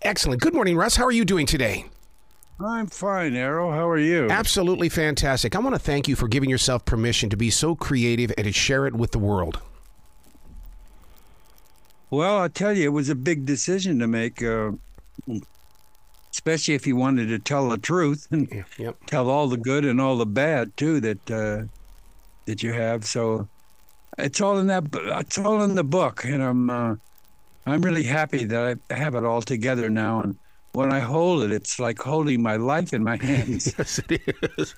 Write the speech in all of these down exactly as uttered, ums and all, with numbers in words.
Excellent. Good morning, Russ. How are you doing today? I'm fine, Errol. How are you? Absolutely fantastic. I want to thank you for giving yourself permission to be so creative and to share it with the world. Well, I'll tell you, it was a big decision to make, uh, especially if you wanted to tell the truth and Yeah, yep. tell all the good and all the bad too that uh, that you have. So it's all in that. It's all in the book, and I'm uh, I'm really happy that I have it all together now. And when I hold it, it's like holding my life in my hands. Yes, it is.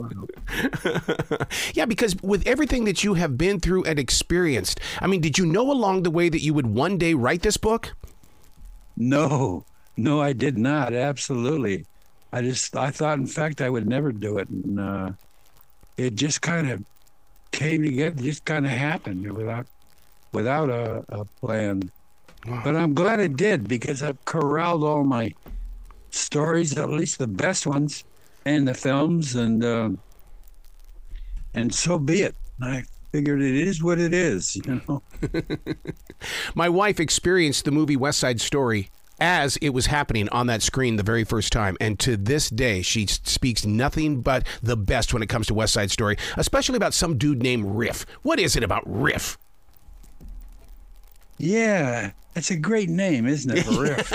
Yeah, because with everything that you have been through and experienced, I mean, did you know along the way that you would one day write this book? No, no, I did not. Absolutely. I just, I thought, in fact, I would never do it. And uh, it just kind of came together, just kind of happened without, without a, a plan. Wow. But I'm glad it did, because I've corralled all my stories, at least the best ones, and the films, and uh, and so be it. I figured it is what it is, you know. My wife experienced the movie West Side Story as it was happening on that screen the very first time, and to this day she speaks nothing but the best when it comes to West Side Story, especially about some dude named Riff. What is it about Riff? Yeah, it's a great name, isn't it, Riff?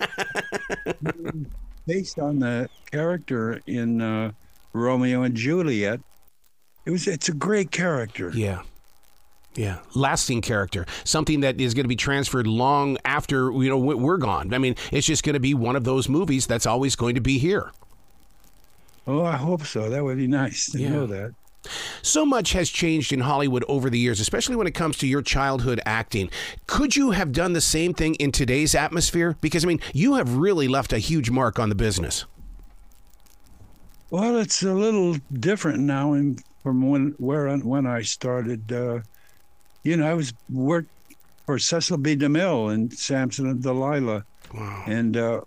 Based on the character in uh, Romeo and Juliet. It was. It's a great character. Yeah. Yeah, lasting character, something that is going to be transferred long after, you know, we're gone. I mean, it's just going to be one of those movies that's always going to be here. Oh, I hope so. That would be nice to Yeah. know that. So much has changed in Hollywood over the years, especially when it comes to your childhood acting. Could you have done the same thing in today's atmosphere? Because, I mean, you have really left a huge mark on the business. Well, it's a little different now in, from when where when I started. Uh, you know, I was worked for Cecil B. DeMille and Samson and Delilah. Wow. And uh,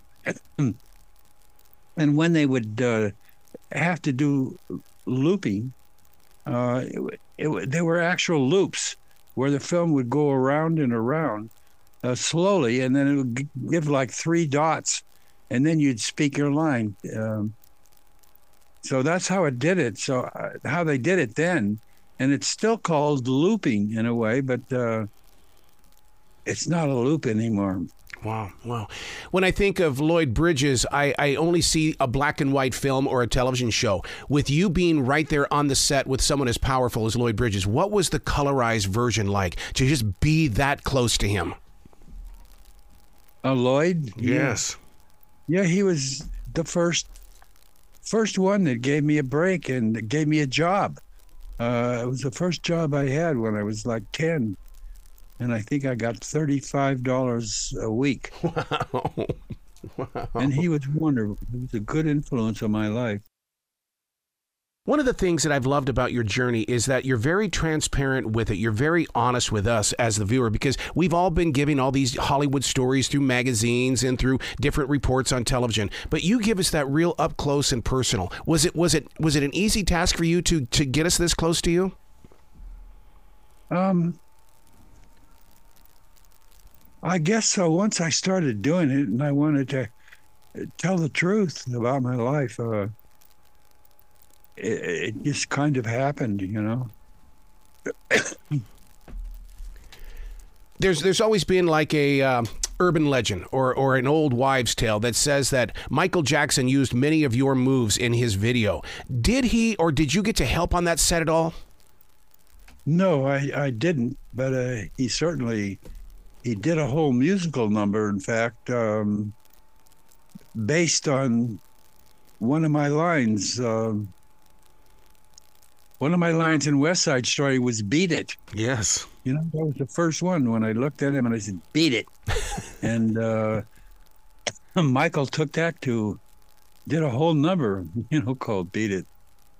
and when they would uh, have to do looping, uh, it, it, they were actual loops where the film would go around and around uh, slowly, and then it would g- give like three dots, and then you'd speak your line. Um, so that's how it did it. So uh, how they did it then, and it's still called looping in a way, but uh, it's not a loop anymore. Wow, wow. When I think of Lloyd Bridges, I, I only see a black and white film or a television show. With you being right there on the set with someone as powerful as Lloyd Bridges, what was the colorized version like to just be that close to him? Uh, Lloyd? Yes. Yeah, he was the first first one that gave me a break and gave me a job. Uh, it was the first job I had when I was like ten. And I think I got thirty-five dollars a week. Wow. Wow. And he was wonderful. He was a good influence on my life. One of the things that I've loved about your journey is that you're very transparent with it. You're very honest with us as the viewer, because we've all been giving all these Hollywood stories through magazines and through different reports on television. But you give us that real up close and personal. Was it was it was it an easy task for you to to get us this close to you? Um, I guess so. Once I started doing it and I wanted to tell the truth about my life, uh, it, it just kind of happened, you know. There's there's always been like a uh, urban legend or or an old wives' tale that says that Michael Jackson used many of your moves in his video. Did he, or did you get to help on that set at all? No, I, I didn't, but uh, he certainly, he did a whole musical number, in fact, um, based on one of my lines. Um, one of my lines in West Side Story was "Beat It." Yes. You know, that was the first one when I looked at him and I said, "Beat it." And uh, Michael took that to, did a whole number, you know, called "Beat It."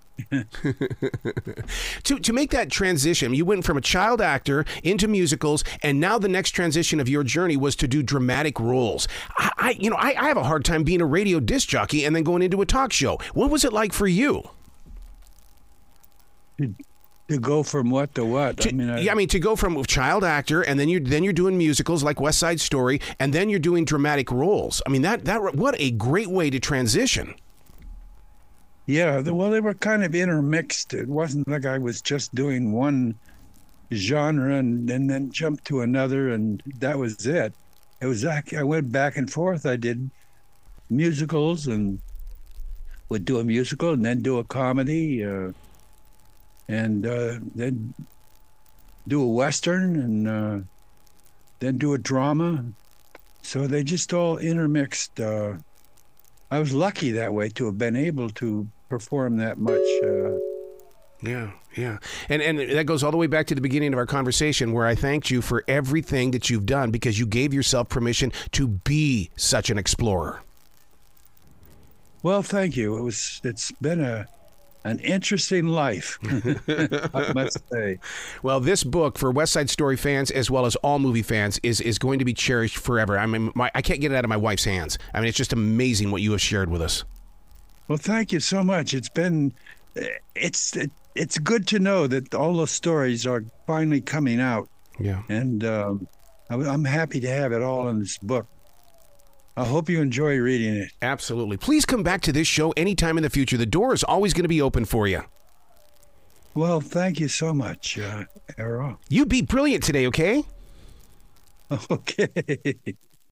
to to make that transition, you went from a child actor into musicals, and now the next transition of your journey was to do dramatic roles. I, I you know, I, I have a hard time being a radio disc jockey and then going into a talk show. What was it like for you? To, To go from what to what? To, I mean, I, yeah, I mean to go from child actor, and then you then you're doing musicals like West Side Story, and then you're doing dramatic roles. I mean that that what a great way to transition. yeah. the- Well, they were kind of intermixed. It wasn't like I was just doing one genre and, and then jumped to another, and that was it. It was like I went back and forth. I did musicals and would do a musical and then do a comedy. Uh, and uh, then do a western and uh, then do a drama. So they just all intermixed. Uh, I was lucky that way to have been able to perform that much. Uh, Yeah, yeah. And and that goes all the way back to the beginning of our conversation where I thanked you for everything that you've done because you gave yourself permission to be such an explorer. well, thank you. It was. It's been a an interesting life, I must say. Well, this book for West Side Story fans as well as all movie fans is is going to be cherished forever. I mean, my, I can't get it out of my wife's hands. I mean, it's just amazing what you have shared with us. Well, thank you so much. It's been. It's it, it's good to know that all those stories are finally coming out. Yeah. And um, I- I'm happy to have it all in this book. I hope you enjoy reading it. Absolutely. Please come back to this show anytime in the future. The door is always going to be open for you. Well, thank you so much, uh, Errol. You be brilliant today, okay? Okay.